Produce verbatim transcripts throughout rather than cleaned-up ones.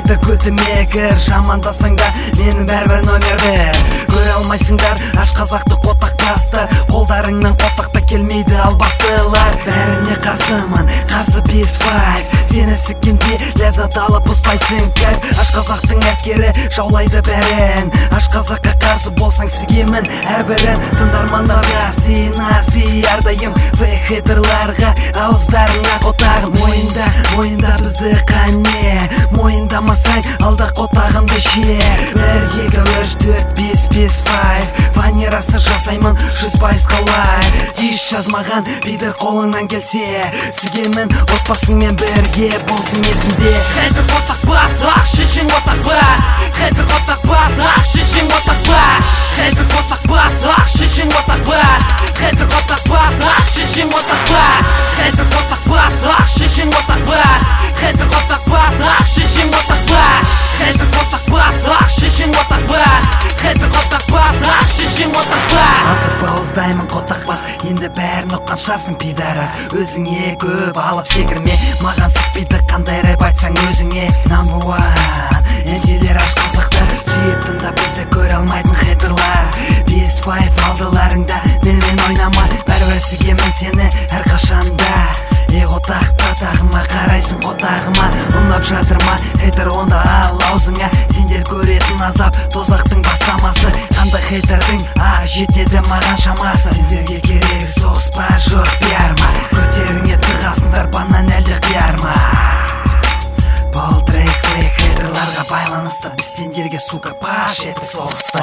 хейтер көтімегір, жамандасаңдар мені бәрбір номер бір. Көре алмайсыңдар аш қазақты қотақтастар, қолдарыңнан қотақта келмейді албастылар. Бәріне қарсымын, қарсы бес файв, сені сіккенде ләззат алып ұстайсың кәп. Аш қазақтың әскері жаулайды бәрін, аш қазаққа қарсы болсаң сігемін әрбірін. Тыңдармандарға сыйына сый әрдайым, вы хейтерларға ауыздарыңа қотағым. Мойында, мойында бізді қане, мойындамасаң алда қотағымды ше. Бір, екі, үш, төрт, бес, бес, файв, ванерасы жасаймын жүз пайыз қалай. Диш жазмаған бидір қолыңнан келсе, сігемін отбасыңмен бірге болсын есінде. Хейтер қотақ бас, ақ шешің отақ бас. Хейтер қотақ бас, ақ шешің отақ бас. Хейтер қотақ бас, ақ шешің отақ бас. Хейтер қотақ бас, ақ шешің отақ бас. Хейтер қотақ бас, ақ шешің отақ бас. Хейтер қотақ бас, ақ шешің отақ бас. Хейтер қотақ бас, ақ шешің отақ бас. Хейтер қотақ бас, ақ шешің отақ бас. Аты бауыздаймын қотақ бас, енді бәрін ұққан шарсың пидарас. Өзіңе көп алып секірме, маған сықпейді қандай рэп айтсаң өзіңе. Number one, эмсилер аш қазақты сүйіп тыңда, бізді көре алмайтын хейтерлар. Бес файв алдыларыңда, менімен ойнама, бәрібір сігемін сені әрқашанда. Е қотақ, татағыма қарайсың қотағыма, ұнап жатыр ма хейтер, онда ал аузыңа. Сендер көретін азап тозақтың бастамасы, қандай хейтердің а жетеді маған шамасы. Сендерге керегі соғыс па жоқ пиар ма, көтеріңе тығасыңдар банан әлде қияр ма. Бұл трек фейк хейтерларға байланысты, біз сендерге сука паш еттік соғысты.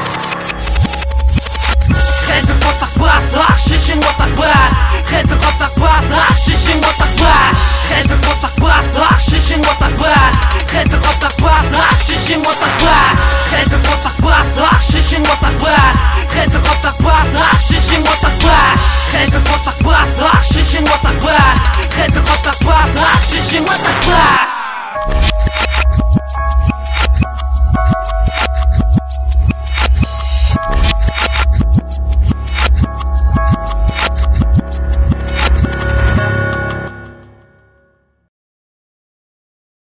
Хейтер қотақ бас, ақ шешің отақ бас. Хейтер қотақ бас, ақ шешің отақ бас. Хейтер қотақ бас, ақ шешің отақ бас. Хейтер қотақ бас, ақ шешің отақ бас. Хейтер қотақ бас, ақ шешің отақ бас. Хейтер қотақ бас, ақ шешің отақ бас. Хейтер қотақ бас, ақ шешің отақ бас. Хейтер қотақ бас, ақ шешің отақ бас.